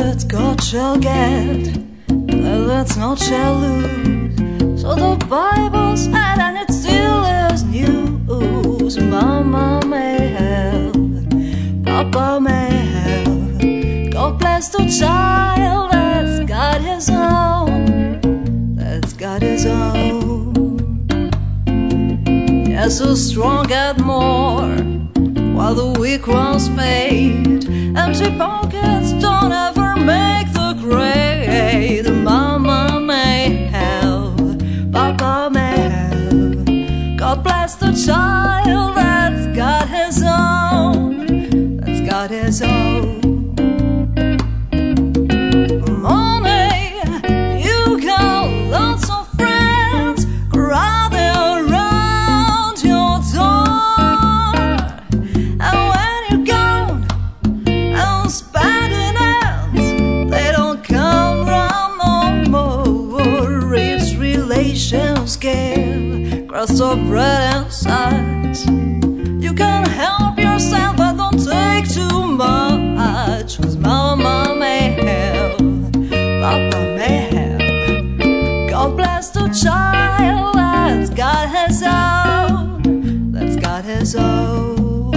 that God shall get, that not shall lose. So the Bible said, and it still is news. Mama may have, Papa may have. God bless the child that's got his own, that's got his own. Yes, the strong get more, while the weak ones fade. Empty pockets don't ever make the grade. Mama may have, Papa may have. God bless the child that's got his own, that's got his own. Money, you got lots of friends crowding around your door. And when you're gone and spending ends, they don't come round no more. Rich relations give crust of bread and size. You can help yourself, but don't take too much. 'Cause Mama may have, Papa may have. God bless the child that's got his own, that's got his own.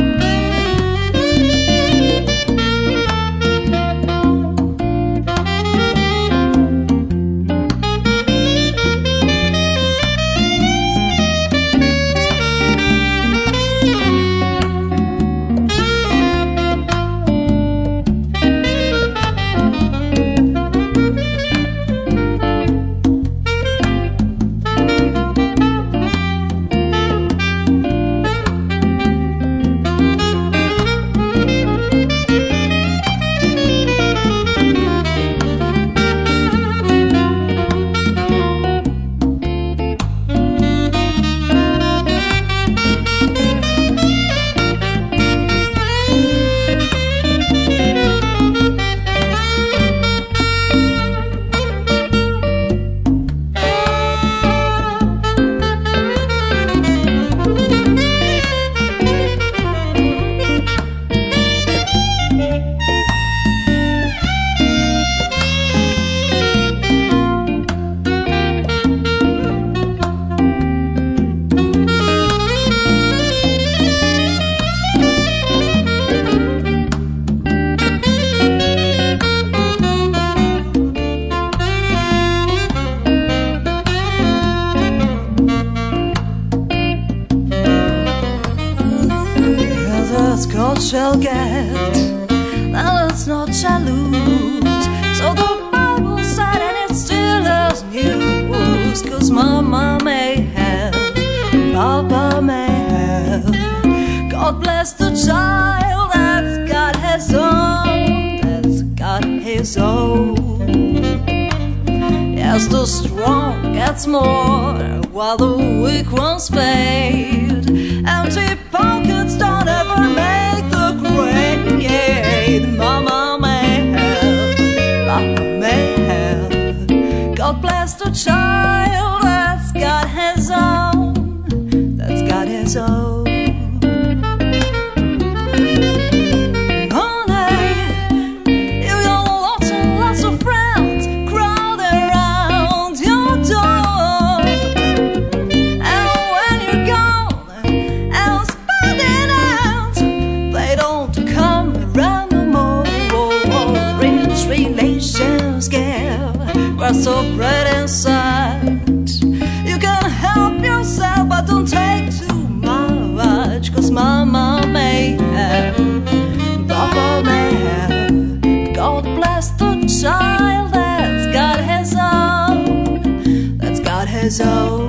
God shall get, that's not shall lose. So the Bible said, and it still is news. 'Cause Mama may have, Papa may have. God bless the child that's got his own, that's got his own. Yes, the strong gets more, while the weak ones fade. Empty pockets don't ever make the grade. Mama may have, Papa may have. God bless the child that's got his own, that's got his own. Relations give crust of bread and sight. You can help yourself, but don't take too much. 'Cause Mama may have, Papa may have. God bless the child that's got his own, that's got his own.